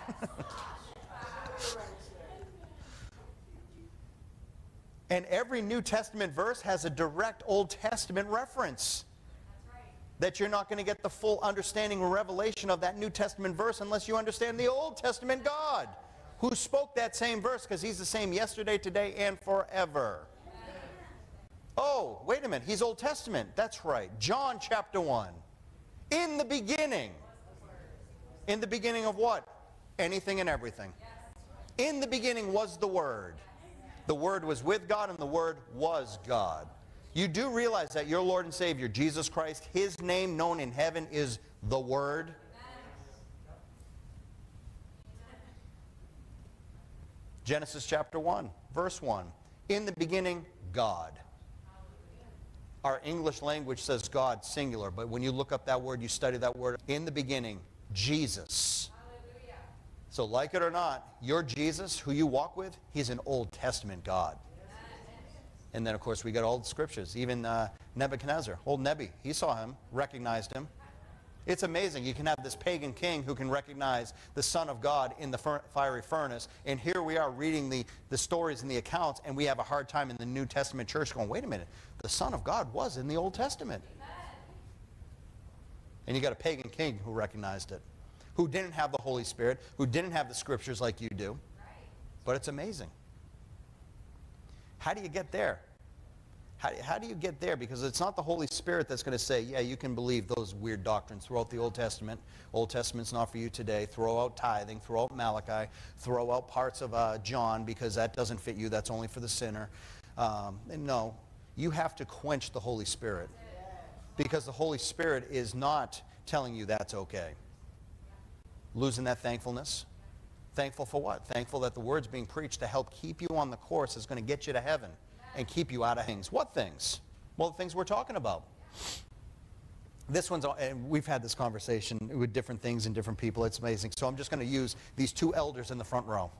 And every New Testament verse has a direct Old Testament reference. that you're not going to get the full understanding or revelation of that New Testament verse unless you understand the Old Testament God, who spoke that same verse, because he's the same yesterday, today, and forever. Oh, wait a minute, he's Old Testament. That's right. John chapter one. In the beginning. In the beginning of what? Anything and everything. In the beginning was the Word. The Word was with God, and the Word was God. You do realize that your Lord and Savior, Jesus Christ, his name known in heaven is the Word. Genesis chapter one, verse one. In the beginning, God. Our English language says God, singular, but when you look up that word, you study that word, in the beginning, Jesus. Hallelujah. So like it or not, your Jesus, who you walk with, he's an Old Testament God. And then, of course, we got all the scriptures. Even uh, Nebuchadnezzar, old Nebi, he saw him, recognized him. It's amazing. You can have this pagan king who can recognize the Son of God in the fiery furnace. And here we are reading the, the stories and the accounts, and we have a hard time in the New Testament church going, wait a minute, the Son of God was in the Old Testament. And you got a pagan king who recognized it, who didn't have the Holy Spirit, who didn't have the scriptures like you do. But it's amazing. How do you get there? How, how do you get there? Because it's not the Holy Spirit that's going to say, yeah, you can believe those weird doctrines. Throw out the Old Testament. Old Testament's not for you today. Throw out tithing. Throw out Malachi. Throw out parts of uh, John, because that doesn't fit you. That's only for the sinner. Um, and no, you have to quench the Holy Spirit. Because the Holy Spirit is not telling you that's okay. Losing that thankfulness. Thankful for what? Thankful that the word's being preached to help keep you on the course is going to get you to heaven and keep you out of things. What things? Well, the things we're talking about. This one's, and we've had this conversation with different things and different people. It's amazing. So I'm just going to use these two elders in the front row.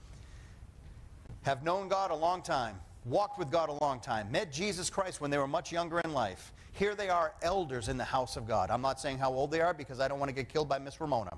Have known God a long time. Walked with God a long time. Met Jesus Christ when they were much younger in life. Here they are, elders in the house of God. I'm not saying how old they are because I don't want to get killed by Miss Ramona.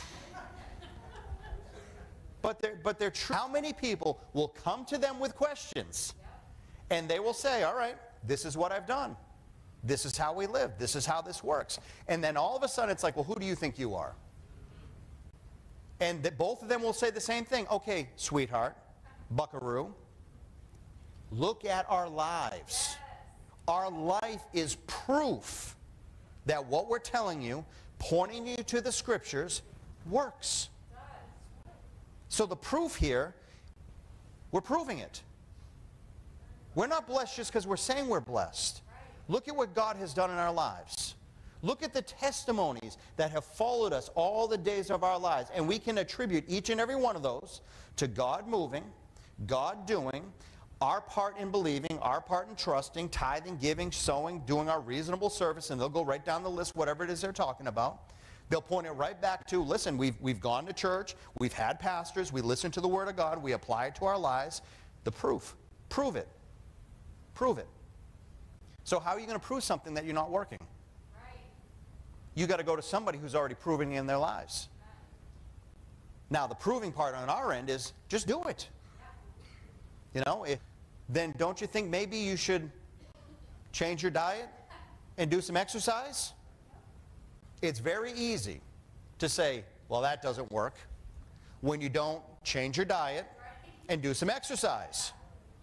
But they're, but they're true. How many people will come to them with questions? And they will say, all right, this is what I've done. This is how we live. This is how this works. And then all of a sudden it's like, well, who do you think you are? And that both of them will say the same thing. Okay, sweetheart, buckaroo, look at our lives. Our life is proof that what we're telling you, pointing you to the scriptures, works. So the proof here, we're proving it. We're not blessed just because we're saying we're blessed. Look at what God has done in our lives. Look at the testimonies that have followed us all the days of our lives. And we can attribute each and every one of those to God moving, God doing, our part in believing, our part in trusting, tithing, giving, sowing, doing our reasonable service, and they'll go right down the list, whatever it is they're talking about. They'll point it right back to, listen, we've, we've gone to church, we've had pastors, we listen to the Word of God, we apply it to our lives. The proof. Prove it. Prove it. So how are you going to prove something that you're not working? Right. You got to go to somebody who's already proving it in their lives. Now the proving part on our end is just do it. Yeah. You know, if, then don't you think maybe you should change your diet and do some exercise? It's very easy to say, well, that doesn't work, when you don't change your diet and do some exercise.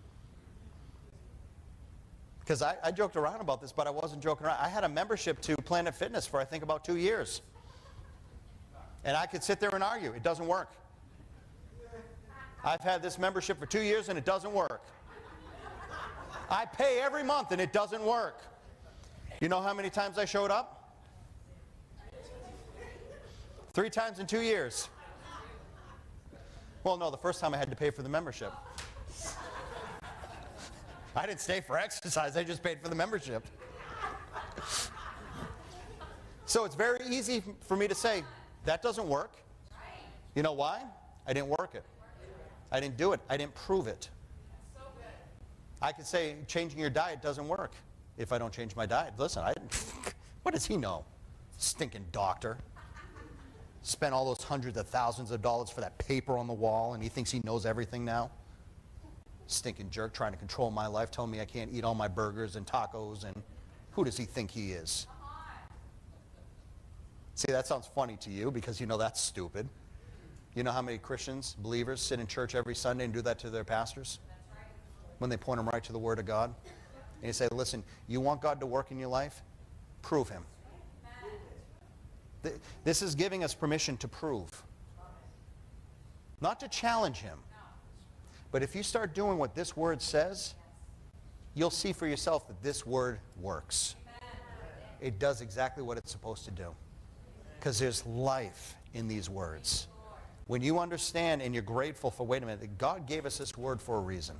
Because I, I joked around about this, but I wasn't joking around. I had a membership to Planet Fitness for, I think, about two years. And I could sit there and argue. It doesn't work. I've had this membership for two years, and it doesn't work. I pay every month, and it doesn't work. You know how many times I showed up? Three times in two years. Well, no, the first time I had to pay for the membership. I didn't stay for exercise, I just paid for the membership. So it's very easy for me to say, that doesn't work. You know why? I didn't work it. I didn't do it. I didn't prove it. I could say changing your diet doesn't work if I don't change my diet. Listen, I didn't, what does he know? Stinking doctor. Spent all those hundreds of thousands of dollars for that paper on the wall, and he thinks he knows everything now. Stinking jerk trying to control my life, telling me I can't eat all my burgers and tacos, and who does he think he is? See, that sounds funny to you because you know that's stupid. You know how many Christians, believers, sit in church every Sunday and do that to their pastors? That's right. When they point them right to the Word of God. And you say, listen, you want God to work in your life? Prove Him. This is giving us permission to prove. Not to challenge Him. But if you start doing what this Word says, you'll see for yourself that this Word works. It does exactly what it's supposed to do. Because there's life in these words. When you understand and you're grateful for, wait a minute, that God gave us this Word for a reason.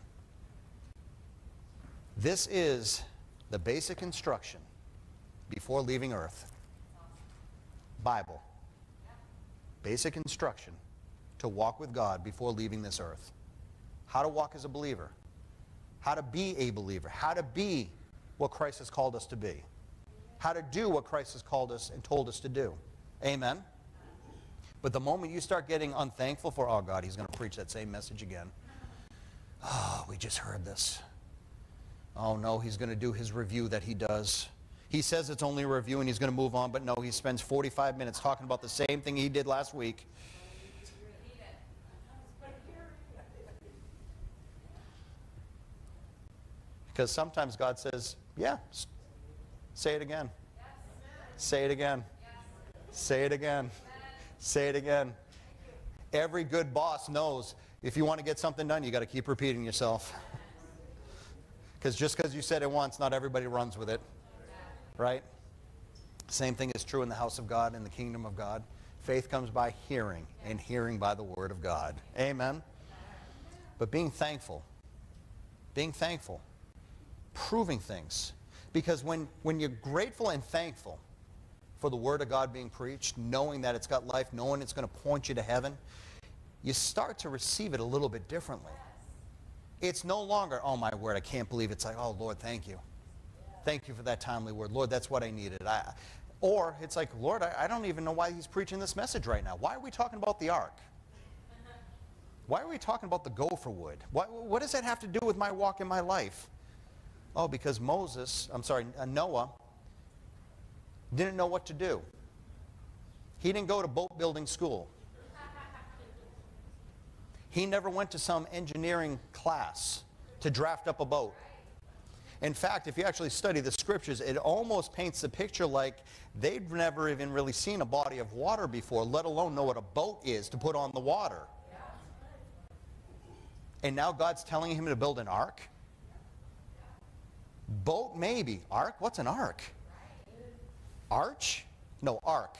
This is the basic instruction before leaving earth. Bible. Basic instruction to walk with God before leaving this earth. How to walk as a believer. How to be a believer. How to be what Christ has called us to be. How to do what Christ has called us and told us to do. Amen? But the moment you start getting unthankful for, oh God, he's going to preach that same message again. Oh, we just heard this. Oh no, he's going to do his review that he does. He says it's only a review and he's going to move on, but no, he spends forty-five minutes talking about the same thing he did last week. Because sometimes God says, yeah, say it again. Say it again. Say it again. Say it again. Every good boss knows if you want to get something done, you got to keep repeating yourself. Because just because you said it once, not everybody runs with it. Right? Same thing is true in the house of God, in the kingdom of God. Faith comes by hearing, and hearing by the word of God. Amen? But being thankful, being thankful, proving things. Because when, when you're grateful and thankful for the word of God being preached, knowing that it's got life, knowing it's going to point you to heaven, you start to receive it a little bit differently. It's no longer, oh my word, I can't believe it. It's like, oh Lord, thank you. Thank you for that timely word. Lord, that's what I needed. I, or it's like, Lord, I, I don't even know why he's preaching this message right now. Why are we talking about the ark? Why are we talking about the gopher wood? What, what does that have to do with my walk in my life? Oh, because Moses, I'm sorry, uh, Noah, didn't know what to do. He didn't go to boat building school. He never went to some engineering class to draft up a boat. In fact, if you actually study the scriptures, it almost paints the picture like they'd never even really seen a body of water before, let alone know what a boat is to put on the water. And now God's telling him to build an ark? Boat, maybe. Ark? What's an ark? Arch? No, ark.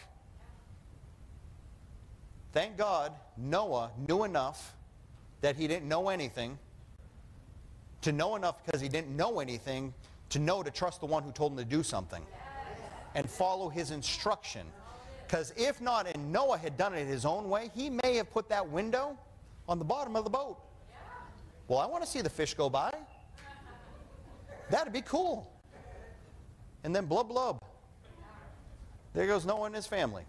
Thank God Noah knew enough that he didn't know anything, to know enough because he didn't know anything, to know to trust the one who told him to do something and follow his instruction. Because if not, and Noah had done it his own way, he may have put that window on the bottom of the boat. Well, I want to see the fish go by. That'd be cool. And then blub blub. There goes Noah and his family.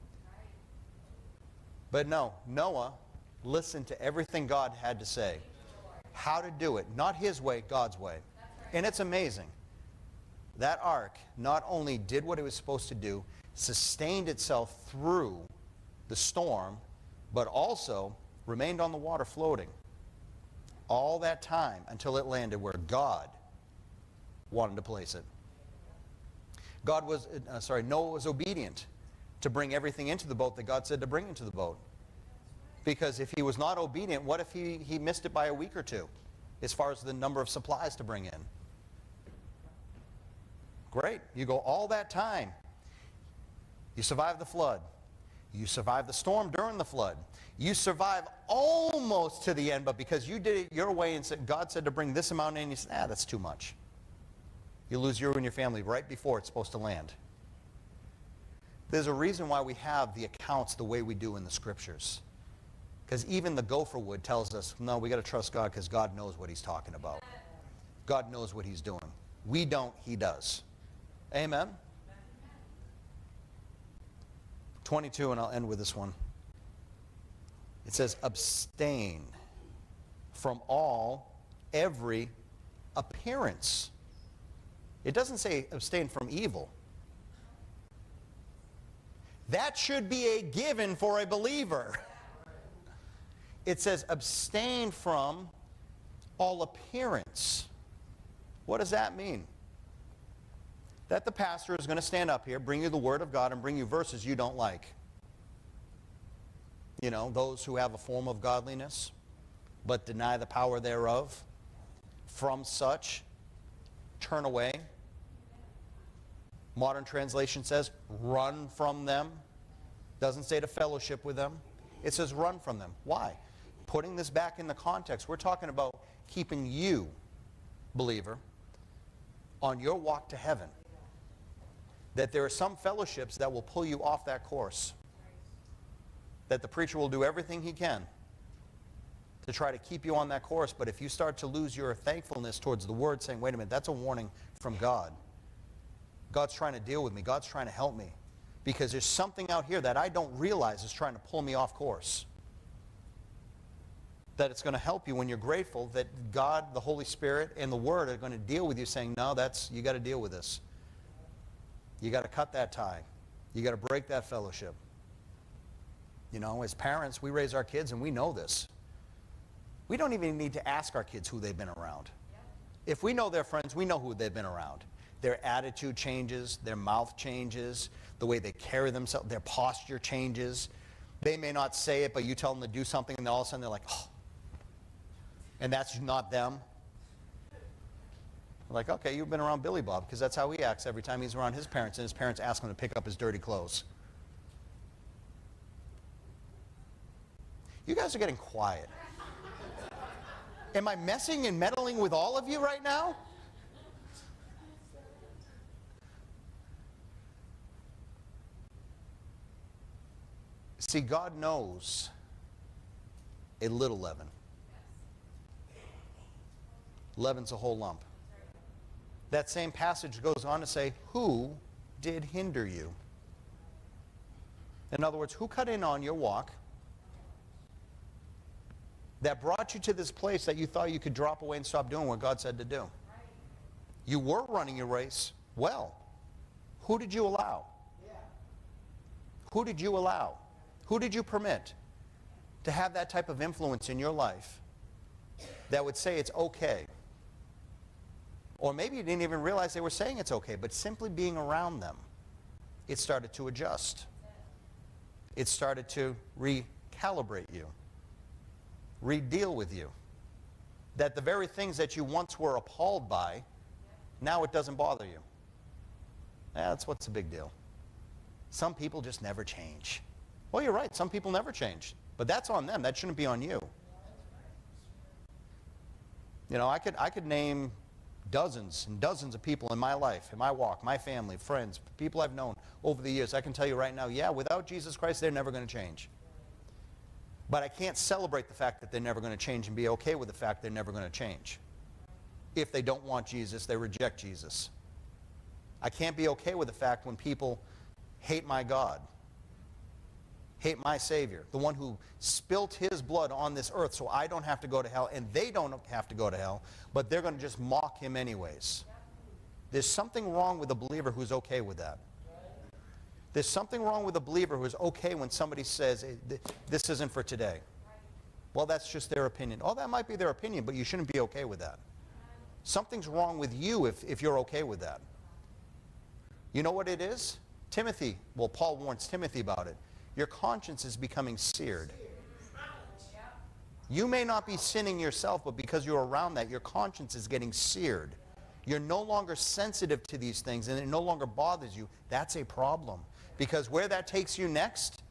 But no, Noah listened to everything God had to say. How to do it. Not his way, God's way. And it's amazing. That ark not only did what it was supposed to do, sustained itself through the storm, but also remained on the water floating. All that time until it landed where God wanted to place it. God was, uh, sorry, Noah was obedient to bring everything into the boat that God said to bring into the boat. Because if he was not obedient, what if he, he missed it by a week or two as far as the number of supplies to bring in? Great. You go all that time. You survive the flood. You survive the storm during the flood. You survive almost to the end, but because you did it your way and said, God said to bring this amount in, you said, ah, that's too much. You lose you and your family right before it's supposed to land. There's a reason why we have the accounts the way we do in the scriptures. Because even the gopher wood tells us, no, we got to trust God because God knows what he's talking about. God knows what he's doing. We don't, he does. Amen? twenty-two, and I'll end with this one. It says, abstain from all, every appearance. It doesn't say abstain from evil. That should be a given for a believer. It says abstain from all appearance. What does that mean? That the pastor is going to stand up here, bring you the Word of God, and bring you verses you don't like. You know, those who have a form of godliness, but deny the power thereof. From such, turn away. Modern translation says, run from them. Doesn't say to fellowship with them. It says run from them. Why? Putting this back in the context, we're talking about keeping you, believer, on your walk to heaven. That there are some fellowships that will pull you off that course. That the preacher will do everything he can to try to keep you on that course. But if you start to lose your thankfulness towards the Word, saying, wait a minute, that's a warning from God. God's trying to deal with me. God's trying to help me. Because there's something out here that I don't realize is trying to pull me off course. That it's going to help you when you're grateful that God, the Holy Spirit, and the Word are going to deal with you, saying, no, that's, you got to deal with this. You got to cut that tie. You got to break that fellowship. You know, as parents, we raise our kids and we know this. We don't even need to ask our kids who they've been around. If we know their friends, we know who they've been around. Their attitude changes, their mouth changes, the way they carry themselves, their posture changes. They may not say it, but you tell them to do something, and then all of a sudden they're like, oh. And that's not them. Like, okay, you've been around Billy Bob, because that's how he acts every time he's around his parents, and his parents ask him to pick up his dirty clothes. You guys are getting quiet. Am I messing and meddling with all of you right now? See, God knows a little leaven. Leaven's a whole lump. That same passage goes on to say, who did hinder you? In other words, who cut in on your walk that brought you to this place that you thought you could drop away and stop doing what God said to do? You were running your race well. Who did you allow? Who did you allow? Who did you permit to have that type of influence in your life that would say it's okay? Or maybe you didn't even realize they were saying it's okay, but simply being around them, it started to adjust. It started to recalibrate you, re-deal with you. That the very things that you once were appalled by, now it doesn't bother you. That's what's the big deal. Some people just never change. Well, you're right. Some people never change. But that's on them. That shouldn't be on you. You know, I could, I could name dozens and dozens of people in my life, in my walk, my family, friends, people I've known over the years. I can tell you right now, yeah, without Jesus Christ, they're never going to change. But I can't celebrate the fact that they're never going to change and be okay with the fact they're never going to change. If they don't want Jesus, they reject Jesus. I can't be okay with the fact when people hate my God, hate my Savior, the one who spilt his blood on this earth so I don't have to go to hell, and they don't have to go to hell, but they're going to just mock him anyways. There's something wrong with a believer who's okay with that. There's something wrong with a believer who's okay when somebody says, this isn't for today. Well, that's just their opinion. Oh, that might be their opinion, but you shouldn't be okay with that. Something's wrong with you if, if you're okay with that. You know what it is? Timothy, well, Paul warns Timothy about it. Your conscience is becoming seared. You may not be sinning yourself, but because you're around that, your conscience is getting seared. You're no longer sensitive to these things, and it no longer bothers you. That's a problem. Because where that takes you next,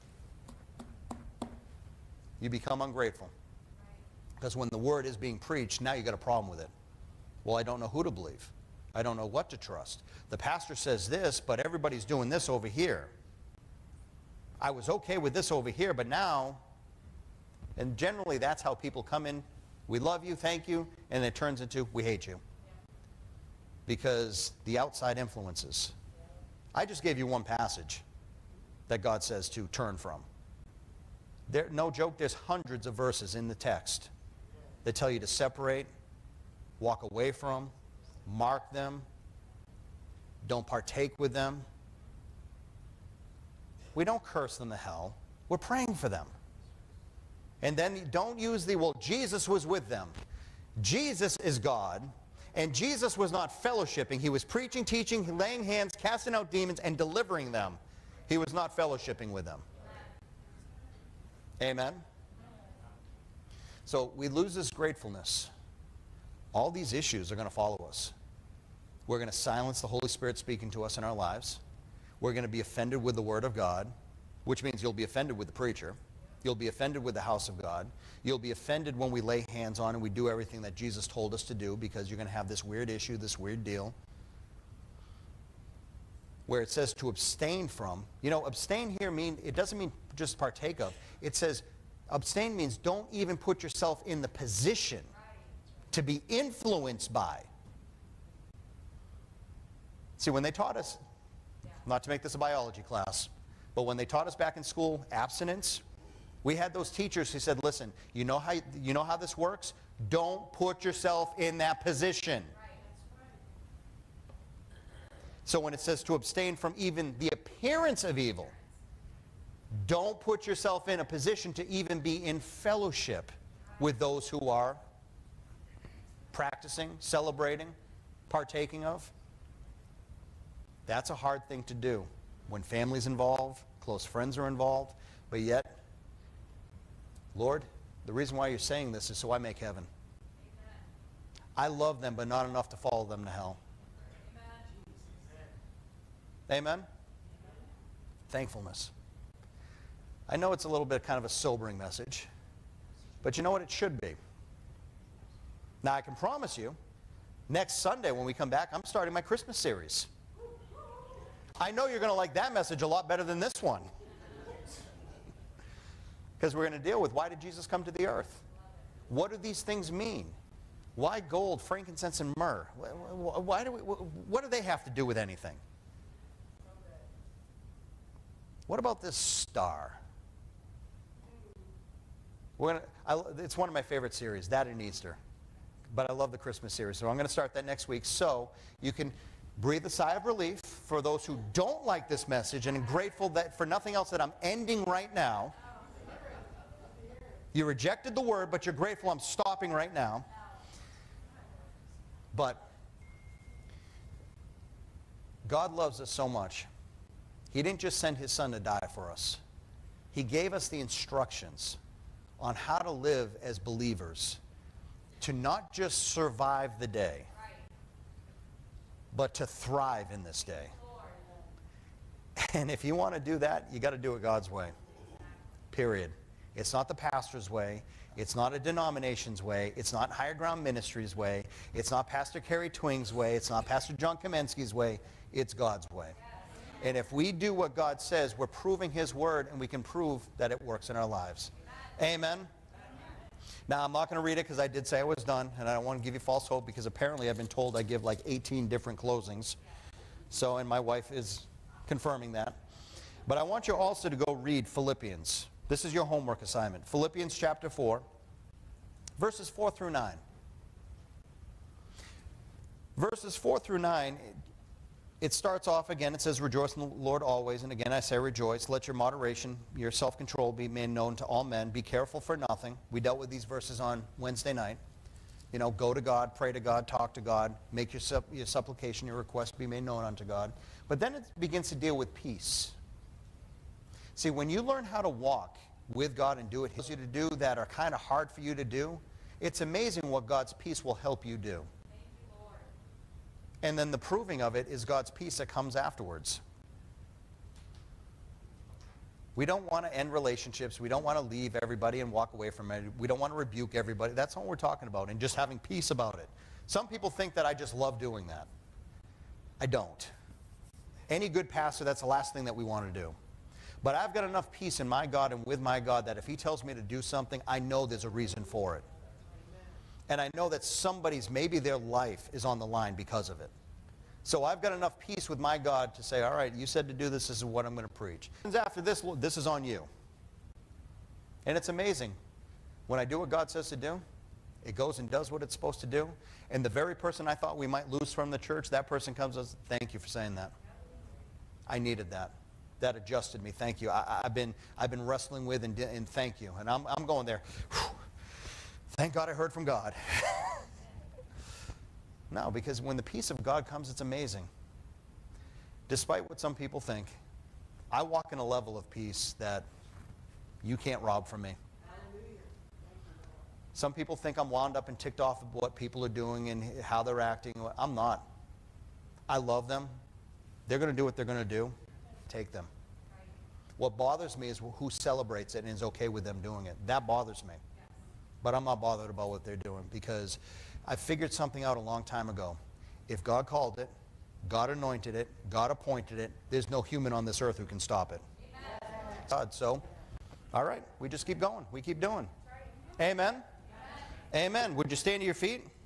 you become ungrateful. Because when the word is being preached, now you got a problem with it. Well, I don't know who to believe. I don't know what to trust. The pastor says this, but everybody's doing this over here. I was okay with this over here, but now, and generally that's how people come in. We love you, thank you, and it turns into we hate you. Because the outside influences. I just gave you one passage that God says to turn from. There, no joke, there's hundreds of verses in the text that tell you to separate, walk away from, mark them, don't partake with them. We don't curse them to hell. We're praying for them. And then don't use the, well, Jesus was with them. Jesus is God, and Jesus was not fellowshipping. He was preaching, teaching, laying hands, casting out demons, and delivering them. He was not fellowshipping with them. Amen? So we lose this gratefulness. All these issues are going to follow us. We're going to silence the Holy Spirit speaking to us in our lives. We're going to be offended with the Word of God, which means you'll be offended with the preacher. You'll be offended with the house of God. You'll be offended when we lay hands on and we do everything that Jesus told us to do, because you're going to have this weird issue, this weird deal, where it says to abstain from. You know, abstain here mean, it doesn't mean just partake of. It says abstain means don't even put yourself in the position to be influenced by. See, when they taught us, not to make this a biology class, but when they taught us back in school abstinence, we had those teachers who said, listen, you know how, you know how this works? Don't put yourself in that position. So when it says to abstain from even the appearance of evil, don't put yourself in a position to even be in fellowship with those who are practicing, celebrating, partaking of. That's a hard thing to do when family's involved, close friends are involved, but yet, Lord, the reason why you're saying this is so I make heaven. I love them, but not enough to follow them to hell. Amen? Thankfulness. I know it's a little bit kind of a sobering message, but you know what? It should be. Now, I can promise you, next Sunday when we come back, I'm starting my Christmas series. I know you're going to like that message a lot better than this one. Because we're going to deal with, why did Jesus come to the earth? What do these things mean? Why gold, frankincense, and myrrh? Why do we, what do they have to do with anything? What about this star? We're gonna, I, it's one of my favorite series, that and Easter. But I love the Christmas series, so I'm going to start that next week. So you can breathe a sigh of relief for those who don't like this message, and I'm grateful that for nothing else that I'm ending right now. You rejected the word, but you're grateful I'm stopping right now. But God loves us so much. He didn't just send his son to die for us. He gave us the instructions on how to live as believers, to not just survive the day, but to thrive in this day. And if you want to do that, you got to do it God's way. Period. It's not the pastor's way. It's not a denomination's way. It's not Higher Ground Ministries' way. It's not Pastor Kerry Twing's way. It's not Pastor John Kamensky's way. It's God's way. And if we do what God says, we're proving his word, and we can prove that it works in our lives. Amen? Now, I'm not going to read it because I did say I was done, and I don't want to give you false hope, because apparently I've been told I give like eighteen different closings. So, and my wife is confirming that. But I want you also to go read Philippians. This is your homework assignment. Philippians chapter four, verses four through nine. Verses four through nine, it starts off again, it says, rejoice in the Lord always. And again I say rejoice. Let your moderation, your self-control be made known to all men. Be careful for nothing. We dealt with these verses on Wednesday night. You know, go to God, pray to God, talk to God. Make your, supp your supplication, your request be made known unto God. But then it begins to deal with peace. See, when you learn how to walk with God and do what he tells you to do that are kind of hard for you to do, it's amazing what God's peace will help you do. And then the proving of it is God's peace that comes afterwards. We don't want to end relationships. We don't want to leave everybody and walk away from it. We don't want to rebuke everybody. That's what we're talking about, and just having peace about it. Some people think that I just love doing that. I don't. Any good pastor, that's the last thing that we want to do. But I've got enough peace in my God and with my God that if he tells me to do something, I know there's a reason for it. And I know that somebody's, maybe their life is on the line because of it. So I've got enough peace with my God to say, all right, you said to do this, this is what I'm going to preach. After this, this is on you. And it's amazing. When I do what God says to do, it goes and does what it's supposed to do. And the very person I thought we might lose from the church, that person comes and says, thank you for saying that. I needed that. that adjusted me. Thank you. I, I've been I've been wrestling with and, and thank you. And I'm I'm going there. Whew. Thank God I heard from God. No, because when the peace of God comes, it's amazing. Despite what some people think, I walk in a level of peace that you can't rob from me. Some people think I'm wound up and ticked off of what people are doing and how they're acting. I'm not. I love them. They're going to do what they're going to do. Take them. What bothers me is who celebrates it and is okay with them doing it. That bothers me. But I'm not bothered about what they're doing because I figured something out a long time ago. If God called it, God anointed it, God appointed it, there's no human on this earth who can stop it. God, so, all right, we just keep going. We keep doing. Amen. Amen. Would you stand to your feet?